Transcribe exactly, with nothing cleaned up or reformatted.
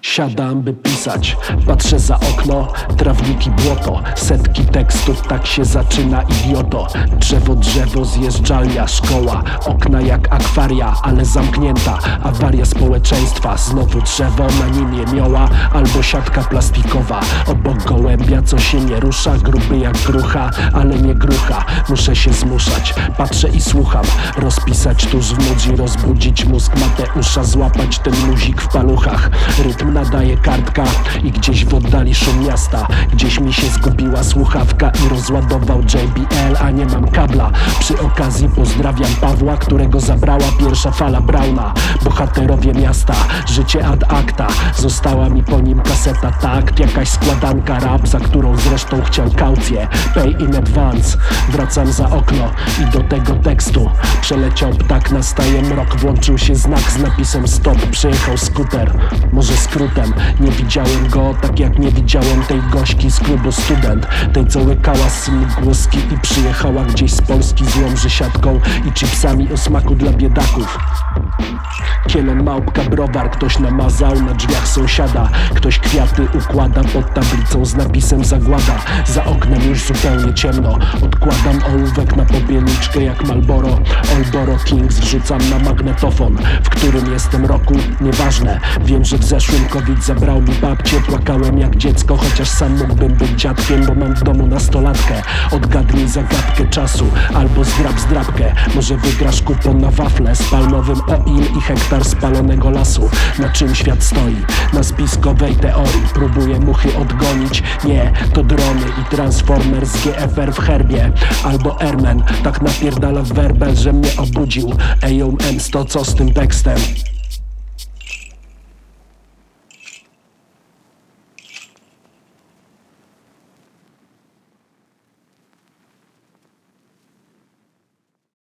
Siadam, by pisać, patrzę za okno, trawniki, błoto, setki tekstów, tak się zaczyna, idioto. Drzewo, drzewo, zjeżdżalnia, szkoła, okna jak akwaria, ale zamknięta. Awaria społeczeństwa, znowu drzewo, na nim jemioła albo siatka plastikowa. Obok gołębia, co się nie rusza, gruby jak grucha, ale nie grucha. Muszę się zmuszać, patrzę i słucham, rozpisać tuż w nudzi, rozbudzić mózg Mateusza, złapać ten luzik w paluchach. Rytm nadaje kartka i gdzieś w oddali szum miasta. Gdzieś mi się zgubiła słuchawka i rozładował J B L, a nie mam kabla. Przy okazji pozdrawiam Pawła, którego zabrała pierwsza fala Brauna. Bohaterowie miasta, życie ad acta, została mi po nim kaseta takt. Jakaś składanka rap, za którą zresztą chciał kaucję. Pay in advance, wracam za okno i do tego tekstu. Przeleciał ptak, nastaje mrok, włączył się znak z napisem stop. Przyjechał skuter, może skrótem. Nie widziałem go, tak jak nie widziałem tej gośki z klubu Student. Tej, co łykała z głoski i przyjechała gdzieś z Polski z łomży siatką i chipsami o smaku dla biedaków. Kielon, małpka, browar, ktoś namazał na drzwiach sąsiada. Ktoś kwiaty układa pod tablicą z napisem zagłada. Za oknem już zupełnie ciemno, odkładam ołówek na popielniczkę jak Marlboro. Olboro Kings wrzucam na magnetofon. W którym jestem roku? Nieważne. Wiem, że w zeszłym COVID zabrał mi babcię. Płakałem jak dziecko, chociaż sam mógłbym być dziadkiem, bo mam w domu nastolatkę. Odgadnij zagadkę czasu, albo zdrab zdrabkę. Może wygrasz kupon na wafle z palmowym oil i hektar spalonego lasu. Na czym świat stoi? Na spiskowej teorii. Próbuję muchy odgonić. Nie, to drony i transformer z G F R w herbie. Albo Airman tak napierdala w werbel, że mnie obudził. Ejo M sto, co z tym tekstem?